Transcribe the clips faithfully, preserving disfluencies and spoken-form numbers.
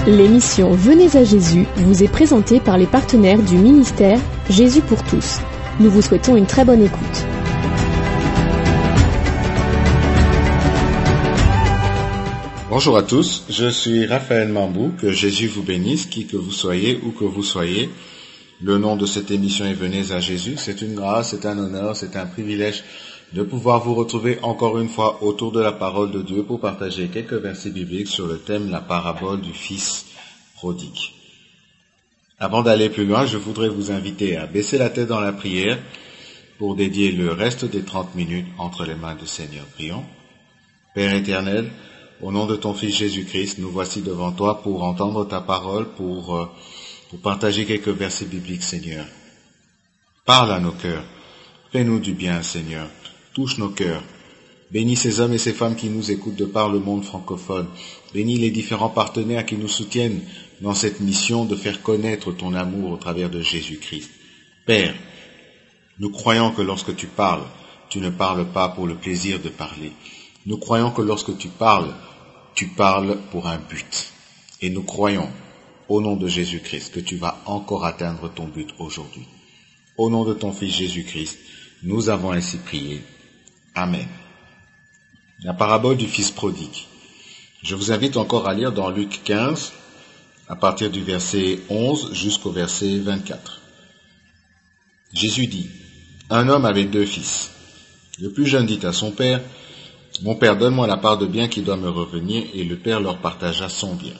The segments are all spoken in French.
L'émission Venez à Jésus vous est présentée par les partenaires du ministère Jésus pour tous. Nous vous souhaitons une très bonne écoute. Bonjour à tous, je suis Raphaël Mambou, que Jésus vous bénisse, qui que vous soyez, où que vous soyez. Le nom de cette émission est Venez à Jésus. C'est une grâce, c'est un honneur, c'est un privilège de pouvoir vous retrouver encore une fois autour de la parole de Dieu pour partager quelques versets bibliques sur le thème la parabole du fils prodigue. Avant d'aller plus loin, je voudrais vous inviter à baisser la tête dans la prière pour dédier le reste des trente minutes entre les mains du Seigneur. Prions. Père éternel, au nom de ton Fils Jésus-Christ, nous voici devant toi pour entendre ta parole, pour, euh, pour partager quelques versets bibliques, Seigneur. Parle à nos cœurs. Fais-nous du bien, Seigneur. Touche nos cœurs. Bénis ces hommes et ces femmes qui nous écoutent de par le monde francophone. Bénis les différents partenaires qui nous soutiennent dans cette mission de faire connaître ton amour au travers de Jésus-Christ. Père, nous croyons que lorsque tu parles, tu ne parles pas pour le plaisir de parler. Nous croyons que lorsque tu parles, tu parles pour un but. Et nous croyons, au nom de Jésus-Christ, que tu vas encore atteindre ton but aujourd'hui. Au nom de ton Fils Jésus-Christ, nous avons ainsi prié. Amen. La parabole du fils prodigue. Je vous invite encore à lire dans Luc quinze, à partir du verset onze jusqu'au verset vingt-quatre. Jésus dit, « Un homme avait deux fils. Le plus jeune dit à son père, « Mon père, donne-moi la part de bien qui doit me revenir. » Et le père leur partagea son bien.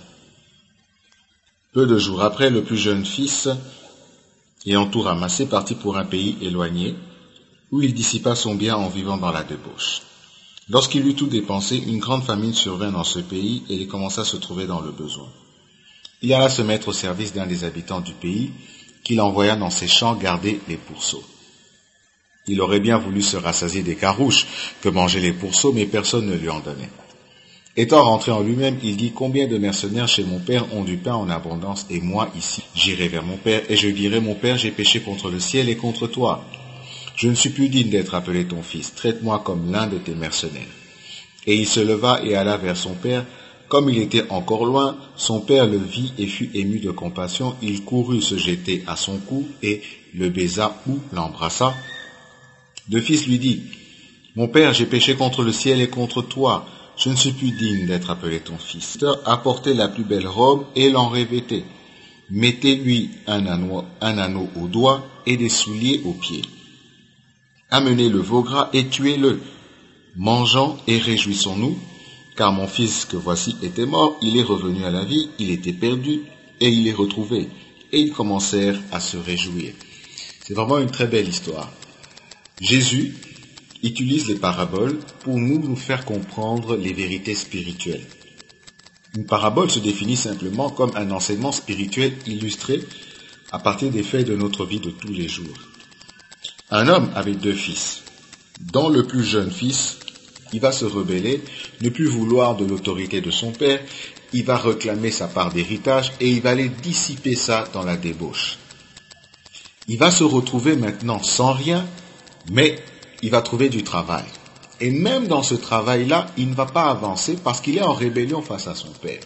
Peu de jours après, le plus jeune fils, ayant tout ramassé, partit pour un pays éloigné, où il dissipa son bien en vivant dans la débauche. Lorsqu'il eut tout dépensé, une grande famine survint dans ce pays et il commença à se trouver dans le besoin. Il alla se mettre au service d'un des habitants du pays, qu'il envoya dans ses champs garder les pourceaux. Il aurait bien voulu se rassasier des carouches que mangeaient les pourceaux, mais personne ne lui en donnait. Étant rentré en lui-même, il dit, « Combien de mercenaires chez mon père ont du pain en abondance, et moi ici, j'irai vers mon père, et je dirai, mon père, j'ai péché contre le ciel et contre toi. Je ne suis plus digne d'être appelé ton fils, traite-moi comme l'un de tes mercenaires. » Et il se leva et alla vers son père. Comme il était encore loin, son père le vit et fut ému de compassion. Il courut se jeter à son cou et le baisa ou l'embrassa. Le fils lui dit, « Mon père, j'ai péché contre le ciel et contre toi. Je ne suis plus digne d'être appelé ton fils. » Apportez la plus belle robe et l'en revêtez. Mettez-lui un anneau, un anneau au doigt et des souliers aux pieds. Amenez le veau gras et tuez-le. Mangeons et réjouissons-nous, car mon fils que voici était mort, il est revenu à la vie, il était perdu et il est retrouvé. Et ils commencèrent à se réjouir. C'est vraiment une très belle histoire. Jésus utilise les paraboles pour nous, nous faire comprendre les vérités spirituelles. Une parabole se définit simplement comme un enseignement spirituel illustré à partir des faits de notre vie de tous les jours. Un homme avait deux fils. Dans le plus jeune fils, il va se rebeller, ne plus vouloir de l'autorité de son père, il va réclamer sa part d'héritage et il va aller dissiper ça dans la débauche. Il va se retrouver maintenant sans rien, mais il va trouver du travail. Et même dans ce travail-là, il ne va pas avancer parce qu'il est en rébellion face à son père.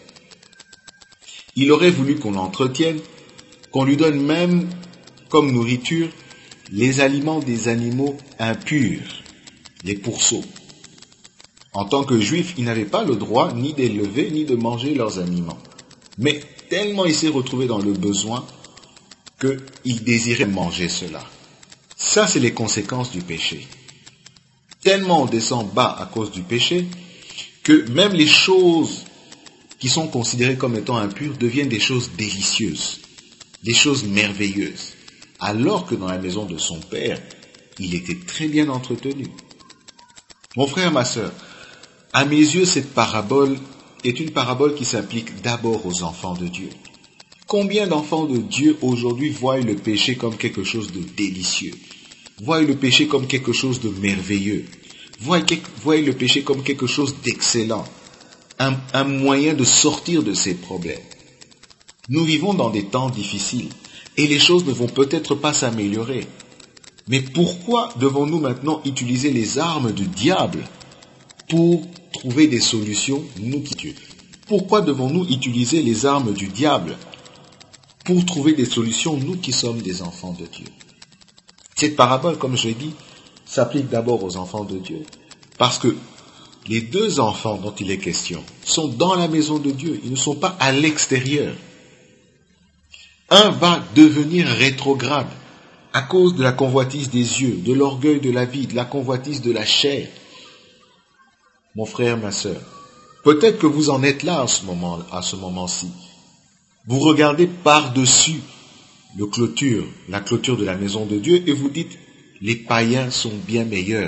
Il aurait voulu qu'on l'entretienne, qu'on lui donne même comme nourriture les aliments des animaux impurs, les pourceaux. En tant que juif, il n'avait pas le droit ni d'élever ni de manger leurs aliments. Mais tellement il s'est retrouvé dans le besoin qu'il désirait manger cela. Ça, c'est les conséquences du péché. Tellement on descend bas à cause du péché que même les choses qui sont considérées comme étant impures deviennent des choses délicieuses, des choses merveilleuses. Alors que dans la maison de son père, il était très bien entretenu. Mon frère, ma sœur, à mes yeux, cette parabole est une parabole qui s'applique d'abord aux enfants de Dieu. Combien d'enfants de Dieu aujourd'hui voient le péché comme quelque chose de délicieux, voient le péché comme quelque chose de merveilleux, voient, voient le péché comme quelque chose d'excellent, un, un moyen de sortir de ses problèmes. Nous vivons dans des temps difficiles. Et les choses ne vont peut-être pas s'améliorer. Mais pourquoi devons-nous maintenant utiliser les armes du diable pour trouver des solutions, nous qui Dieu? Pourquoi devons-nous utiliser les armes du diable pour trouver des solutions, nous qui sommes des enfants de Dieu? Cette parabole, comme je l'ai dit, s'applique d'abord aux enfants de Dieu, parce que les deux enfants dont il est question sont dans la maison de Dieu, ils ne sont pas à l'extérieur. Un va devenir rétrograde à cause de la convoitise des yeux, de l'orgueil de la vie, de la convoitise de la chair. Mon frère, ma sœur, peut-être que vous en êtes là à ce moment, à ce moment-ci. Vous regardez par-dessus le clôture, la clôture de la maison de Dieu et vous dites, les païens sont bien meilleurs.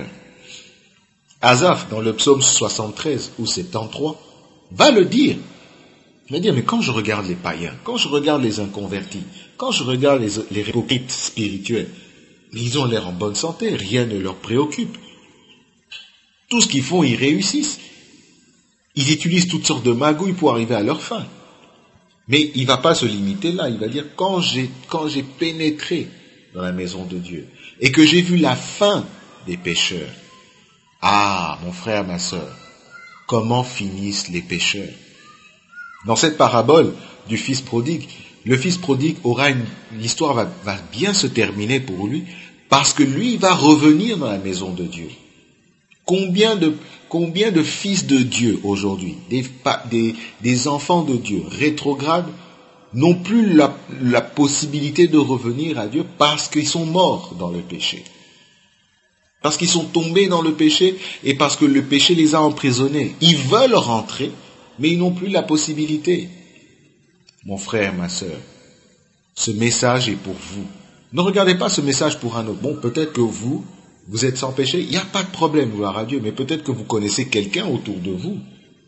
Asaph, dans le psaume soixante-treize ou soixante-treize, va le dire. Il va dire, mais quand je regarde les païens, quand je regarde les inconvertis, quand je regarde les, les hypocrites spirituels, ils ont l'air en bonne santé, rien ne leur préoccupe. Tout ce qu'ils font, ils réussissent. Ils utilisent toutes sortes de magouilles pour arriver à leur fin. Mais il ne va pas se limiter là, il va dire, quand j'ai, quand j'ai pénétré dans la maison de Dieu et que j'ai vu la fin des pécheurs, ah, mon frère, ma sœur, comment finissent les pécheurs? Dans cette parabole du fils prodigue, le fils prodigue aura une, l'histoire va, va bien se terminer pour lui, parce que lui, il va revenir dans la maison de Dieu. Combien de, combien de fils de Dieu aujourd'hui, des, des, des enfants de Dieu rétrogrades, n'ont plus la, la possibilité de revenir à Dieu parce qu'ils sont morts dans le péché. Parce qu'ils sont tombés dans le péché et parce que le péché les a emprisonnés. Ils veulent rentrer, mais ils n'ont plus la possibilité. Mon frère, ma sœur, ce message est pour vous. Ne regardez pas ce message pour un autre. Bon, peut-être que vous, vous êtes sans péché, il n'y a pas de problème, gloire à Dieu, mais peut-être que vous connaissez quelqu'un autour de vous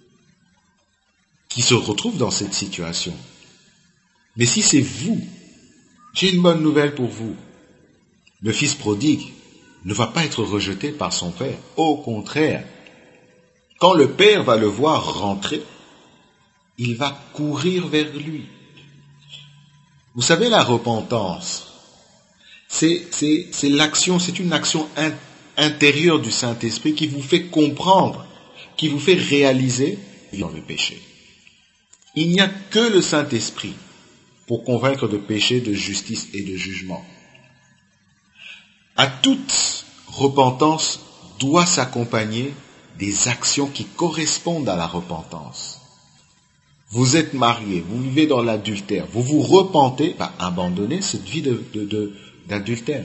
qui se retrouve dans cette situation. Mais si c'est vous, j'ai une bonne nouvelle pour vous. Le fils prodigue ne va pas être rejeté par son père. Au contraire, quand le père va le voir rentrer, il va courir vers lui. Vous savez, la repentance, c'est, c'est, c'est l'action, c'est une action in, intérieure du Saint-Esprit qui vous fait comprendre, qui vous fait réaliser dans le péché. Il n'y a que le Saint-Esprit pour convaincre de péché, de justice et de jugement. À toute repentance doit s'accompagner des actions qui correspondent à la repentance. Vous êtes marié, vous vivez dans l'adultère, vous vous repentez, bah, abandonnez cette vie de, de, de, d'adultère.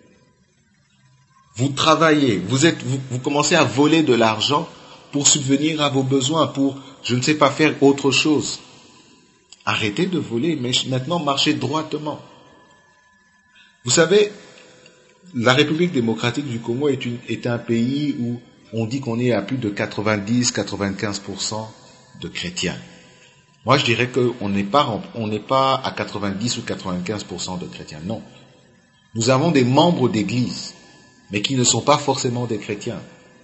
Vous travaillez, vous, êtes, vous, vous commencez à voler de l'argent pour subvenir à vos besoins, pour, je ne sais pas, faire autre chose. Arrêtez de voler, mais maintenant marchez droitement. Vous savez, la République démocratique du Congo est, une, est un pays où on dit qu'on est à plus de quatre-vingt-dix à quatre-vingt-quinze pour cent de chrétiens. Moi, je dirais qu'on n'est pas, on n'est pas à quatre-vingt-dix ou quatre-vingt-quinze pour cent de chrétiens. Non. Nous avons des membres d'église, mais qui ne sont pas forcément des chrétiens.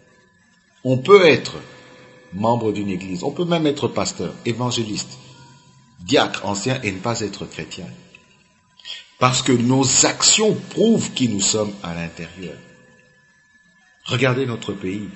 On peut être membre d'une église, on peut même être pasteur, évangéliste, diacre, ancien et ne pas être chrétien. Parce que nos actions prouvent qui nous sommes à l'intérieur. Regardez notre pays.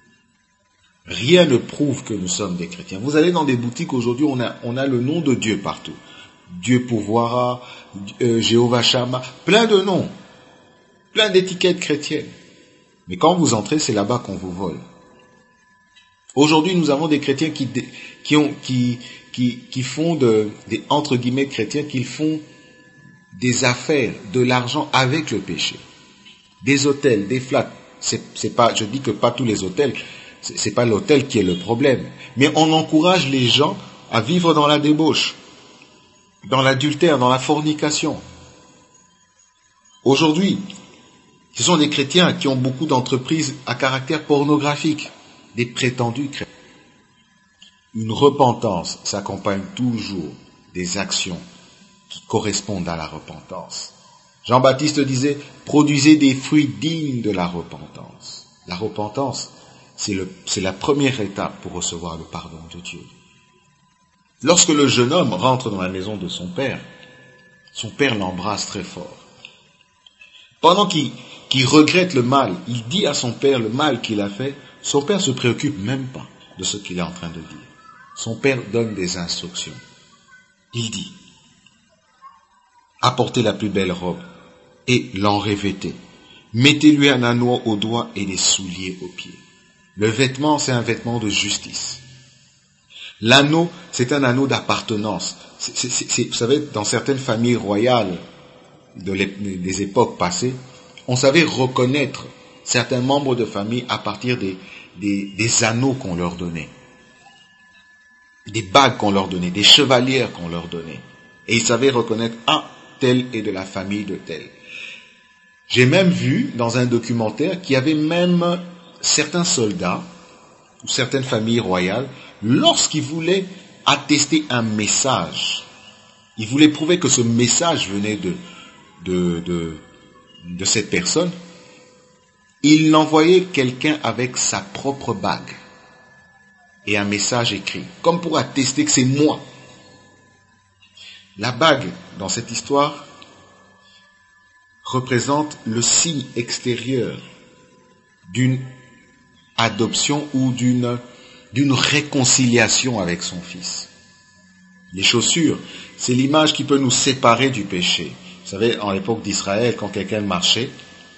Rien ne prouve que nous sommes des chrétiens. Vous allez dans des boutiques aujourd'hui, on a, on a le nom de Dieu partout. Dieu Pouvoira, euh, Jéhovah Shammah, plein de noms, plein d'étiquettes chrétiennes. Mais quand vous entrez, c'est là-bas qu'on vous vole. Aujourd'hui, nous avons des chrétiens qui, qui, ont, qui, qui, qui font de, des entre guillemets chrétiens, qui font des affaires, de l'argent avec le péché. Des hôtels, des flats. C'est, c'est pas, je dis que pas tous les hôtels, c'est, c'est pas l'hôtel qui est le problème. Mais on encourage les gens à vivre dans la débauche, dans l'adultère, dans la fornication. Aujourd'hui, ce sont des chrétiens qui ont beaucoup d'entreprises à caractère pornographique, des prétendus chrétiens. Une repentance s'accompagne toujours des actions qui correspondent à la repentance. Jean-Baptiste disait, produisez des fruits dignes de la repentance. La repentance, c'est, le, c'est la première étape pour recevoir le pardon de Dieu. Lorsque le jeune homme rentre dans la maison de son père, son père l'embrasse très fort. Pendant qu'il, qu'il regrette le mal, il dit à son père le mal qu'il a fait, son père ne se préoccupe même pas de ce qu'il est en train de dire. son père donne des instructions. Il dit, apportez la plus belle robe et l'enrevêtez. Mettez-lui un anneau au doigt et des souliers aux pieds. Le vêtement, c'est un vêtement de justice. L'anneau, c'est un anneau d'appartenance. C'est, c'est, c'est, vous savez, dans certaines familles royales de des époques passées, on savait reconnaître certains membres de famille à partir des, des, des anneaux qu'on leur donnait, des bagues qu'on leur donnait, des chevalières qu'on leur donnait. Et ils savaient reconnaître, ah, tel est de la famille de tel. J'ai même vu dans un documentaire qu'il y avait même certains soldats ou certaines familles royales, lorsqu'ils voulaient attester un message, ils voulaient prouver que ce message venait de, de, de, de cette personne, ils l'envoyaient quelqu'un avec sa propre bague et un message écrit, comme pour attester que c'est moi. La bague, dans cette histoire, représente le signe extérieur d'une adoption ou d'une, d'une réconciliation avec son fils. Les chaussures, c'est l'image qui peut nous séparer du péché. Vous savez, en l'époque d'Israël, quand quelqu'un marchait,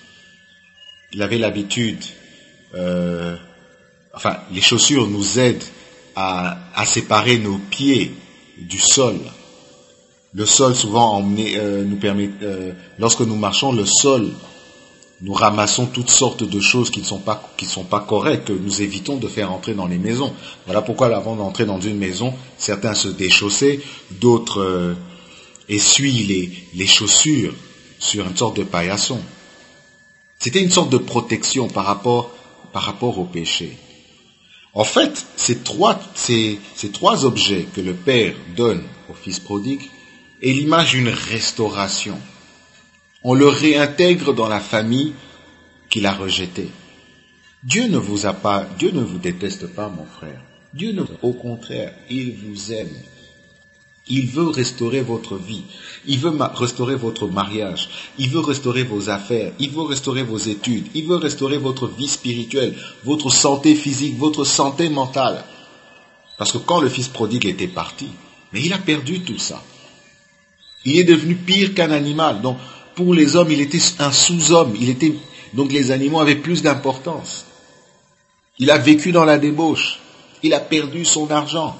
il avait l'habitude, euh, enfin, les chaussures nous aident à, à séparer nos pieds du sol. Le sol, souvent, emmené, euh, nous permet, euh, lorsque nous marchons, le sol, nous ramassons toutes sortes de choses qui ne sont pas, qui ne sont pas correctes, que nous évitons de faire entrer dans les maisons. Voilà pourquoi, avant d'entrer dans une maison, certains se déchaussaient, d'autres euh, essuient les, les chaussures sur une sorte de paillasson. C'était une sorte de protection par rapport, par rapport au péché. En fait, ces trois, ces, ces trois objets que le Père donne au Fils prodigue est l'image d'une restauration. On le réintègre dans la famille qu'il a rejetée. Dieu ne vous a pas, Dieu ne vous déteste pas, mon frère. Dieu ne, au contraire, il vous aime. Il veut restaurer votre vie. Il veut ma- restaurer votre mariage. Il veut restaurer vos affaires. Il veut restaurer vos études. Il veut restaurer votre vie spirituelle, votre santé physique, votre santé mentale. Parce que quand le fils prodigue était parti, mais il a perdu tout ça. Il est devenu pire qu'un animal. Donc, pour les hommes, il était un sous-homme. Il était, donc les animaux avaient plus d'importance. Il a vécu dans la débauche. Il a perdu son argent.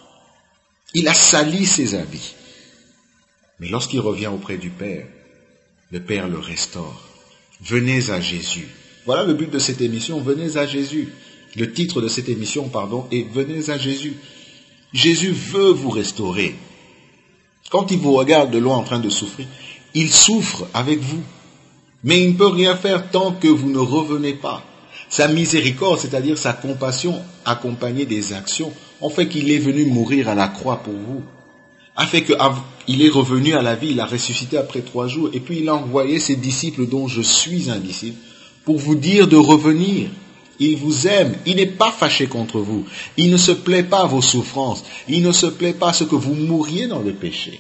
Il a sali ses habits. Mais lorsqu'il revient auprès du Père, le Père le restaure. Venez à Jésus. Voilà le but de cette émission, venez à Jésus. Le titre de cette émission, pardon, est venez à Jésus. Jésus veut vous restaurer. Quand il vous regarde de loin en train de souffrir, il souffre avec vous. Mais il ne peut rien faire tant que vous ne revenez pas. Sa miséricorde, c'est-à-dire sa compassion accompagnée des actions, ont fait qu'il est venu mourir à la croix pour vous. A fait qu'il est revenu à la vie, il a ressuscité après trois jours, et puis il a envoyé ses disciples dont je suis un disciple, pour vous dire de revenir. Il vous aime, il n'est pas fâché contre vous, il ne se plaît pas à vos souffrances, il ne se plaît pas à ce que vous mouriez dans le péché.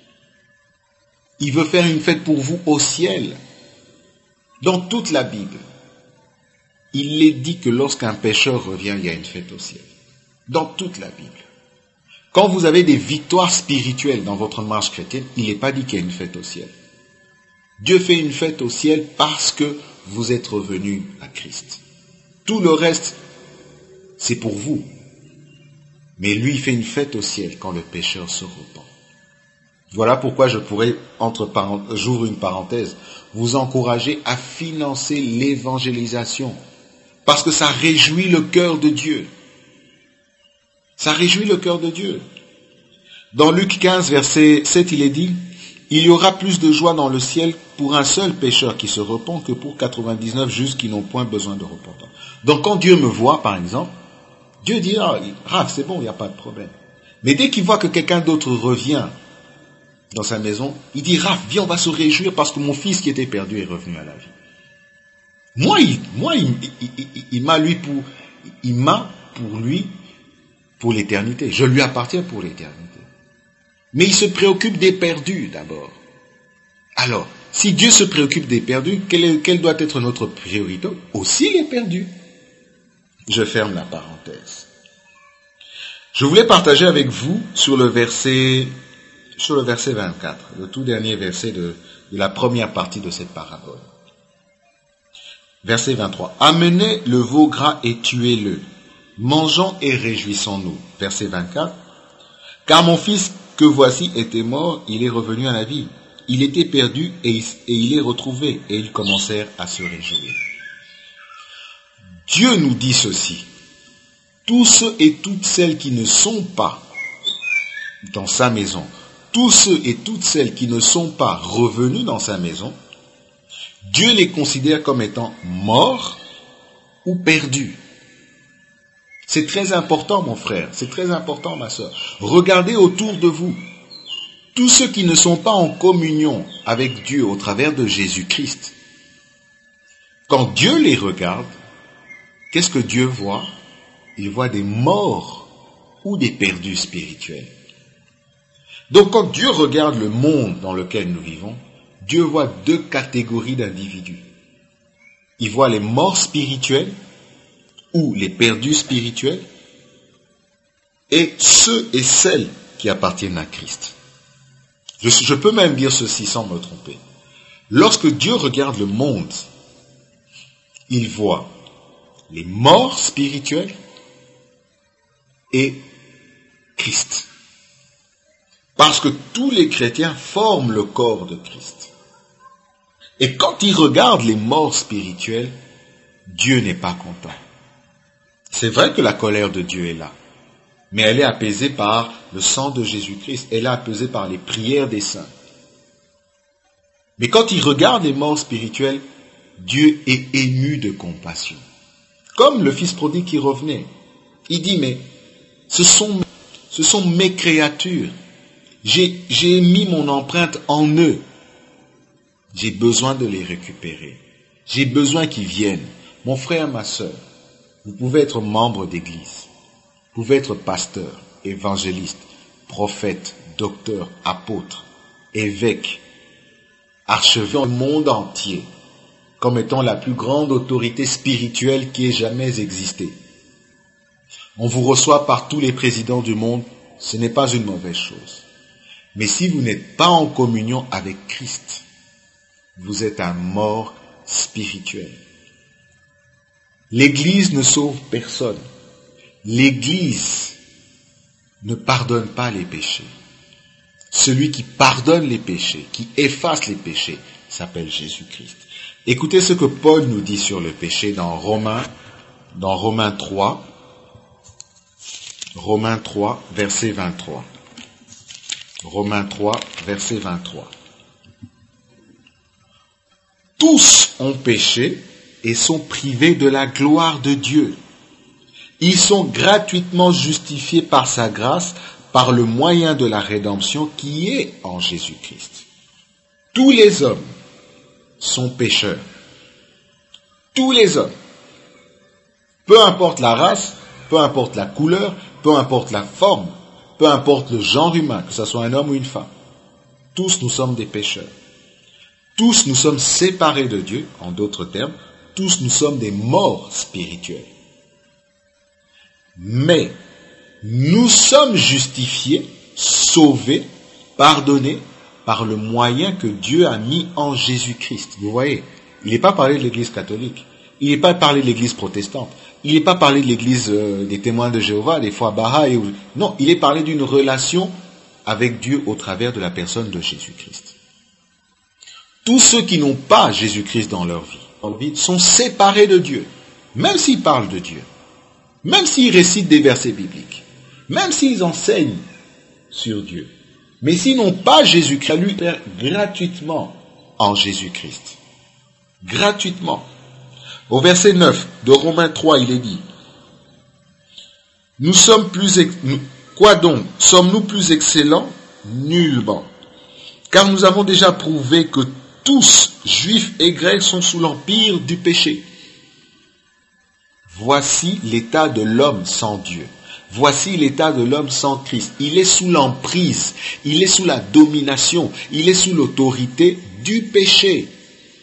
Il veut faire une fête pour vous au ciel. Dans toute la Bible, il est dit que lorsqu'un pécheur revient, il y a une fête au ciel. Dans toute la Bible. Quand vous avez des victoires spirituelles dans votre marche chrétienne, il n'est pas dit qu'il y a une fête au ciel. Dieu fait une fête au ciel parce que vous êtes revenus à Christ. Tout le reste, c'est pour vous. Mais lui, il fait une fête au ciel quand le pécheur se repent. Voilà pourquoi je pourrais, entre parenthèses, j'ouvre une parenthèse, vous encourager à financer l'évangélisation. Parce que ça réjouit le cœur de Dieu. Ça réjouit le cœur de Dieu. Dans Luc quinze, verset sept, il est dit, « Il y aura plus de joie dans le ciel pour un seul pécheur qui se repent que pour quatre-vingt-dix-neuf justes qui n'ont point besoin de repentance. » Donc quand Dieu me voit, par exemple, Dieu dit, « Ah, Raph, c'est bon, il n'y a pas de problème. » Mais dès qu'il voit que quelqu'un d'autre revient dans sa maison, il dit, « Raph, viens, on va se réjouir parce que mon fils qui était perdu est revenu à la vie. » Moi, il, moi, il, il, il, il m'a lui pour, il m'a pour lui pour l'éternité. Je lui appartiens pour l'éternité. Mais il se préoccupe des perdus d'abord. Alors, si Dieu se préoccupe des perdus, quelle, est, quelle doit être notre priorité? Aussi les perdus. Je ferme la parenthèse. Je voulais partager avec vous sur le verset, sur le verset vingt-quatre, le tout dernier verset de, de la première partie de cette parabole. Verset vingt-trois. Amenez le veau gras et tuez-le. Mangeons et réjouissons-nous. Verset vingt-quatre. Car mon fils que voici était mort, il est revenu à la vie. Il était perdu et il, et il est retrouvé. Et ils commencèrent à se réjouir. Dieu nous dit ceci. Tous ceux et toutes celles qui ne sont pas dans sa maison, tous ceux et toutes celles qui ne sont pas revenus dans sa maison, Dieu les considère comme étant morts ou perdus. C'est très important, mon frère, c'est très important, ma sœur. Regardez autour de vous. Tous ceux qui ne sont pas en communion avec Dieu au travers de Jésus-Christ, quand Dieu les regarde, qu'est-ce que Dieu voit? Il voit des morts ou des perdus spirituels. Donc quand Dieu regarde le monde dans lequel nous vivons, Dieu voit deux catégories d'individus. Il voit les morts spirituels ou les perdus spirituels et ceux et celles qui appartiennent à Christ. Je, je peux même dire ceci sans me tromper. Lorsque Dieu regarde le monde, il voit les morts spirituels et Christ. Parce que tous les chrétiens forment le corps de Christ. Et quand il regarde les morts spirituels, Dieu n'est pas content. C'est vrai que la colère de Dieu est là, mais elle est apaisée par le sang de Jésus-Christ, elle est apaisée par les prières des saints. Mais quand il regarde les morts spirituels, Dieu est ému de compassion. Comme le fils prodigue qui revenait, il dit, mais ce sont, ce sont mes créatures. J'ai, j'ai mis mon empreinte en eux. J'ai besoin de les récupérer. J'ai besoin qu'ils viennent. Mon frère, ma sœur, vous pouvez être membre d'église. Vous pouvez être pasteur, évangéliste, prophète, docteur, apôtre, évêque, archevêque du monde entier, comme étant la plus grande autorité spirituelle qui ait jamais existé. On vous reçoit par tous les présidents du monde, ce n'est pas une mauvaise chose. Mais si vous n'êtes pas en communion avec Christ, vous êtes un mort spirituel. L'Église ne sauve personne. L'Église ne pardonne pas les péchés. Celui qui pardonne les péchés, qui efface les péchés, s'appelle Jésus-Christ. Écoutez ce que Paul nous dit sur le péché dans Romains, dans Romains trois, Romains trois, verset vingt-trois. Romains trois, verset vingt-trois. Tous ont péché et sont privés de la gloire de Dieu. Ils sont gratuitement justifiés par sa grâce, par le moyen de la rédemption qui est en Jésus-Christ. Tous les hommes sont pécheurs. Tous les hommes. Peu importe la race, peu importe la couleur, peu importe la forme, peu importe le genre humain, que ce soit un homme ou une femme. Tous nous sommes des pécheurs. Tous nous sommes séparés de Dieu, en d'autres termes, tous nous sommes des morts spirituels. Mais nous sommes justifiés, sauvés, pardonnés par le moyen que Dieu a mis en Jésus-Christ. Vous voyez, il n'est pas parlé de l'Église catholique, il n'est pas parlé de l'Église protestante, il n'est pas parlé de l'Église euh, des témoins de Jéhovah, des foi Baha'i. Ou... Non, il est parlé d'une relation avec Dieu au travers de la personne de Jésus-Christ. Tous ceux qui n'ont pas Jésus-Christ dans leur vie, leur vie sont séparés de Dieu, même s'ils parlent de Dieu, même s'ils récitent des versets bibliques, même s'ils enseignent sur Dieu. Mais s'ils n'ont pas Jésus-Christ, à lui faire gratuitement en Jésus-Christ. Gratuitement. Au verset neuf de Romains trois, il est dit, nous sommes plus, ex... quoi donc? Sommes-nous plus excellents? Nullement. Car nous avons déjà prouvé que tous, juifs et grecs, sont sous l'empire du péché. Voici l'état de l'homme sans Dieu. Voici l'état de l'homme sans Christ. Il est sous l'emprise, il est sous la domination, il est sous l'autorité du péché.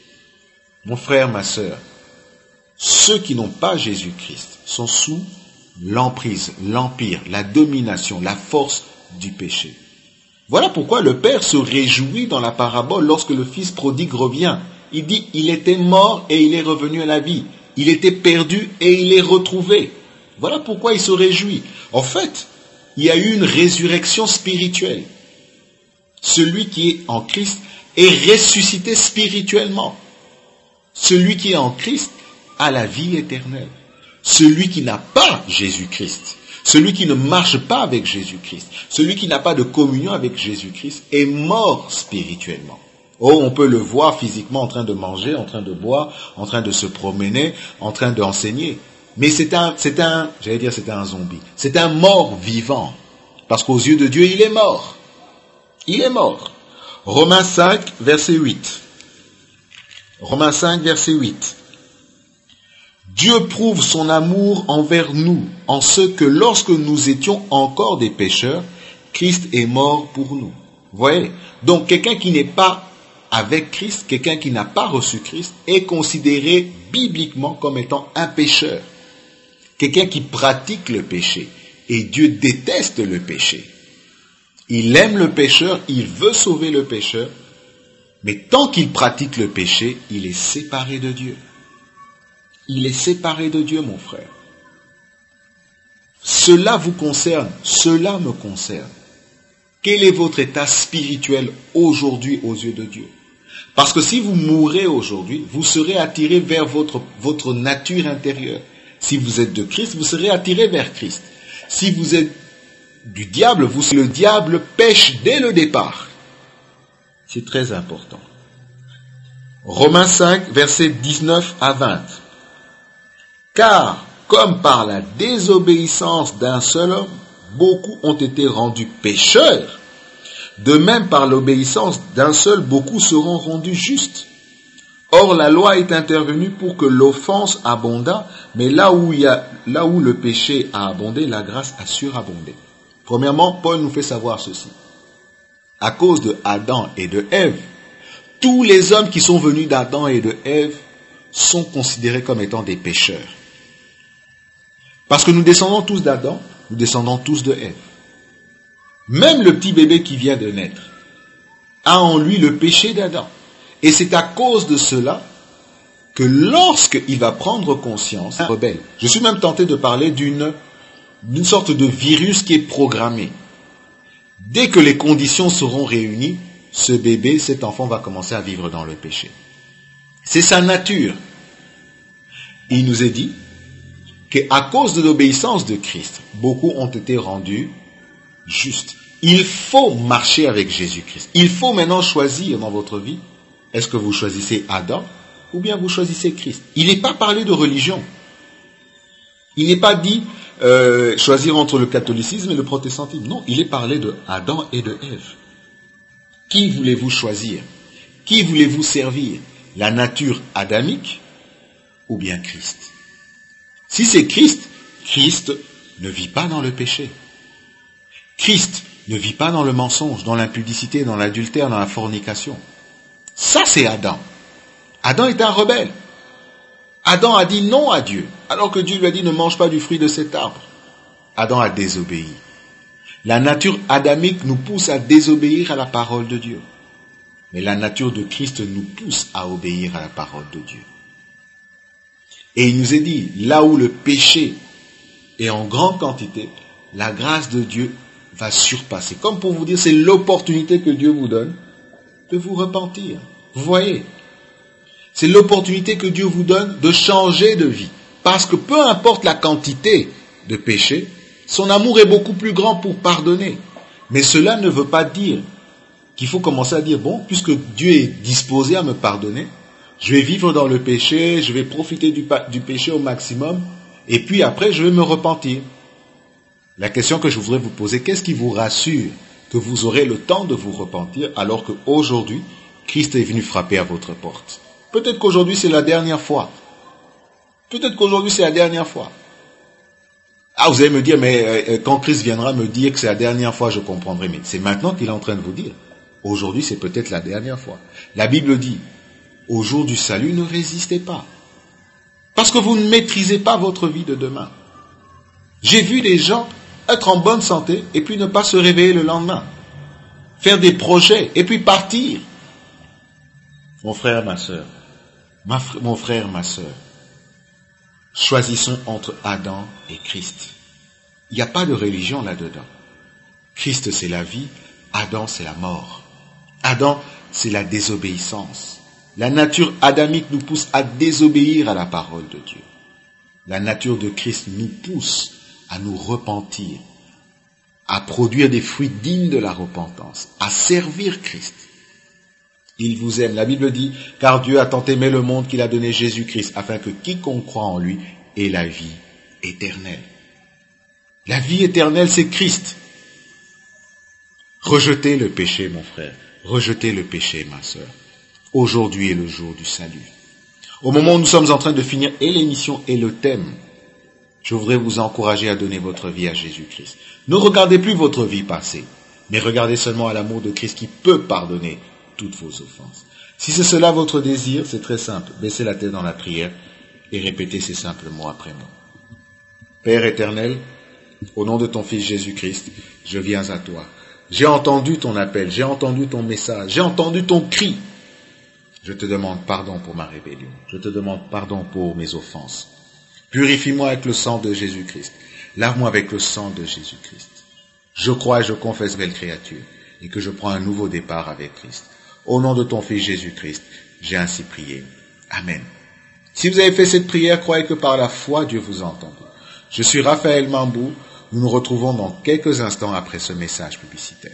Mon frère, ma sœur, ceux qui n'ont pas Jésus-Christ sont sous l'emprise, l'empire, la domination, la force du péché. Voilà pourquoi le Père se réjouit dans la parabole lorsque le Fils prodigue revient. Il dit, il était mort et il est revenu à la vie. Il était perdu et il est retrouvé. Voilà pourquoi il se réjouit. En fait, il y a eu une résurrection spirituelle. Celui qui est en Christ est ressuscité spirituellement. Celui qui est en Christ a la vie éternelle. Celui qui n'a pas Jésus-Christ, celui qui ne marche pas avec Jésus-Christ, celui qui n'a pas de communion avec Jésus-Christ est mort spirituellement. Oh, on peut le voir physiquement en train de manger, en train de boire, en train de se promener, en train d'enseigner. Mais c'est un, c'est un, j'allais dire c'est un zombie. C'est un mort vivant. Parce qu'aux yeux de Dieu, il est mort. Il est mort. Romains cinq, verset huit. Romains cinq, verset huit. Dieu prouve son amour envers nous en ce que lorsque nous étions encore des pécheurs, Christ est mort pour nous. Vous voyez? Donc quelqu'un qui n'est pas avec Christ, quelqu'un qui n'a pas reçu Christ, est considéré bibliquement comme étant un pécheur. Quelqu'un qui pratique le péché. Et Dieu déteste le péché. Il aime le pécheur, il veut sauver le pécheur, mais tant qu'il pratique le péché, il est séparé de Dieu. Il est séparé de Dieu, mon frère. Cela vous concerne, cela me concerne. Quel est votre état spirituel aujourd'hui aux yeux de Dieu? Parce que si vous mourrez aujourd'hui, vous serez attiré vers votre, votre nature intérieure. Si vous êtes de Christ, vous serez attiré vers Christ. Si vous êtes du diable, vous, le diable pêche dès le départ. C'est très important. Romains cinq, versets dix-neuf à vingt. Car, comme par la désobéissance d'un seul homme, beaucoup ont été rendus pécheurs, de même par l'obéissance d'un seul, beaucoup seront rendus justes. Or, la loi est intervenue pour que l'offense abondât, mais là où, il y a, là où le péché a abondé, la grâce a surabondé. Premièrement, Paul nous fait savoir ceci. À cause de Adam et de Ève, tous les hommes qui sont venus d'Adam et de Ève sont considérés comme étant des pécheurs. Parce que nous descendons tous d'Adam, nous descendons tous de Ève. Même le petit bébé qui vient de naître a en lui le péché d'Adam. Et c'est à cause de cela que lorsqu'il va prendre conscience, il rebelle. Je suis même tenté de parler d'une, d'une sorte de virus qui est programmé. Dès que les conditions seront réunies, ce bébé, cet enfant va commencer à vivre dans le péché. C'est sa nature. Il nous est dit qu'à cause de l'obéissance de Christ, beaucoup ont été rendus justes. Il faut marcher avec Jésus-Christ. Il faut maintenant choisir dans votre vie, est-ce que vous choisissez Adam ou bien vous choisissez Christ? Il n'est pas parlé de religion. Il n'est pas dit euh, choisir entre le catholicisme et le protestantisme. Non, il est parlé de Adam et de Ève. Qui voulez-vous choisir? Qui voulez-vous servir? La nature adamique ou bien Christ? Si c'est Christ, Christ ne vit pas dans le péché. Christ ne vit pas dans le mensonge, dans l'impudicité, dans l'adultère, dans la fornication. Ça, c'est Adam. Adam est un rebelle. Adam a dit non à Dieu, alors que Dieu lui a dit ne mange pas du fruit de cet arbre. Adam a désobéi. La nature adamique nous pousse à désobéir à la parole de Dieu. Mais la nature de Christ nous pousse à obéir à la parole de Dieu. Et il nous est dit, là où le péché est en grande quantité, la grâce de Dieu va surpasser. Comme pour vous dire, c'est l'opportunité que Dieu vous donne de vous repentir. Vous voyez? C'est l'opportunité que Dieu vous donne de changer de vie. Parce que peu importe la quantité de péché, son amour est beaucoup plus grand pour pardonner. Mais cela ne veut pas dire qu'il faut commencer à dire, bon, puisque Dieu est disposé à me pardonner, je vais vivre dans le péché, je vais profiter du, du péché au maximum, et puis après je vais me repentir. La question que je voudrais vous poser, qu'est-ce qui vous rassure que vous aurez le temps de vous repentir alors qu'aujourd'hui, Christ est venu frapper à votre porte? Peut-être qu'aujourd'hui c'est la dernière fois. Peut-être qu'aujourd'hui c'est la dernière fois. Ah, vous allez me dire, mais euh, quand Christ viendra me dire que c'est la dernière fois, je comprendrai. Mais c'est maintenant qu'il est en train de vous dire. Aujourd'hui c'est peut-être la dernière fois. La Bible dit, au jour du salut, ne résistez pas. Parce que vous ne maîtrisez pas votre vie de demain. J'ai vu des gens être en bonne santé et puis ne pas se réveiller le lendemain. Faire des projets et puis partir. Mon frère, ma sœur, ma fr- mon frère, ma sœur, choisissons entre Adam et Christ. Il n'y a pas de religion là-dedans. Christ, c'est la vie. Adam, c'est la mort. Adam, c'est la désobéissance. La nature adamique nous pousse à désobéir à la parole de Dieu. La nature de Christ nous pousse à nous repentir, à produire des fruits dignes de la repentance, à servir Christ. Il vous aime. La Bible dit, car Dieu a tant aimé le monde qu'il a donné Jésus-Christ, afin que quiconque croit en lui ait la vie éternelle. La vie éternelle, c'est Christ. Rejetez le péché, mon frère. Rejetez le péché, ma sœur. Aujourd'hui est le jour du salut. Au moment où nous sommes en train de finir et l'émission et le thème, je voudrais vous encourager à donner votre vie à Jésus-Christ. Ne regardez plus votre vie passée, mais regardez seulement à l'amour de Christ qui peut pardonner toutes vos offenses. Si c'est cela votre désir, c'est très simple. Baissez la tête dans la prière et répétez ces simples mots après moi. Père éternel, au nom de ton Fils Jésus-Christ, je viens à toi. J'ai entendu ton appel, j'ai entendu ton message, j'ai entendu ton cri. Je te demande pardon pour ma rébellion. Je te demande pardon pour mes offenses. Purifie-moi avec le sang de Jésus-Christ. Lave-moi avec le sang de Jésus-Christ. Je crois et je confesse, belle créature, et que je prends un nouveau départ avec Christ. Au nom de ton Fils Jésus-Christ, j'ai ainsi prié. Amen. Si vous avez fait cette prière, croyez que par la foi, Dieu vous a entendu. Je suis Raphaël Mambou. Nous nous retrouvons dans quelques instants après ce message publicitaire.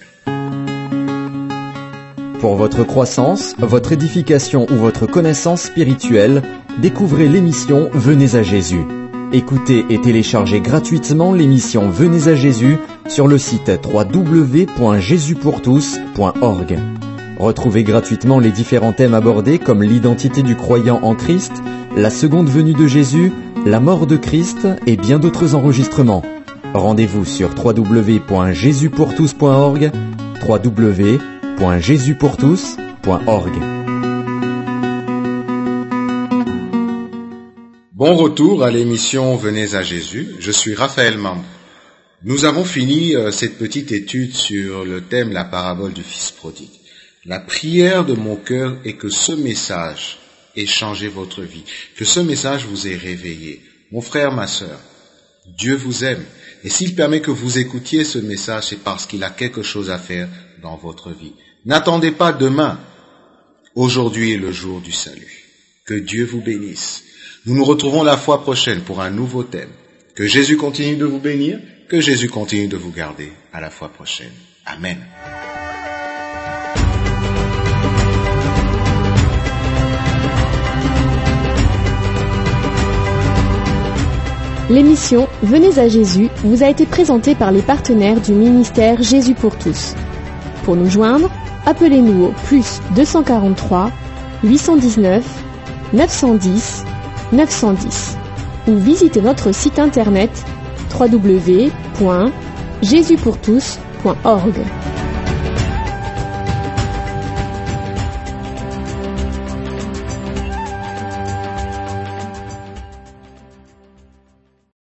Pour votre croissance, votre édification ou votre connaissance spirituelle, découvrez l'émission Venez à Jésus. Écoutez et téléchargez gratuitement l'émission Venez à Jésus sur le site w w w point jésus pour tous point org. Retrouvez gratuitement les différents thèmes abordés comme l'identité du croyant en Christ, la seconde venue de Jésus, la mort de Christ et bien d'autres enregistrements. Rendez-vous sur w w w point jésus pour tous point org, w w w point jésus pour tous point org. Bon retour à l'émission Venez à Jésus. Je suis Raphaël Mambou. Nous avons fini euh, cette petite étude sur le thème la parabole du Fils prodigue. La prière de mon cœur est que ce message ait changé votre vie, que ce message vous ait réveillé. Mon frère, ma sœur, Dieu vous aime. Et s'il permet que vous écoutiez ce message, c'est parce qu'il a quelque chose à faire dans votre vie. N'attendez pas demain. Aujourd'hui est le jour du salut. Que Dieu vous bénisse. Nous nous retrouvons la fois prochaine pour un nouveau thème. Que Jésus continue de vous bénir, que Jésus continue de vous garder. À la fois prochaine. Amen. L'émission Venez à Jésus vous a été présentée par les partenaires du ministère Jésus pour tous. Pour nous joindre, appelez-nous au plus deux cent quarante-trois, huit cent dix-neuf, neuf cent dix, neuf cent dix ou visitez notre site internet w w w point jésus pour tous point org.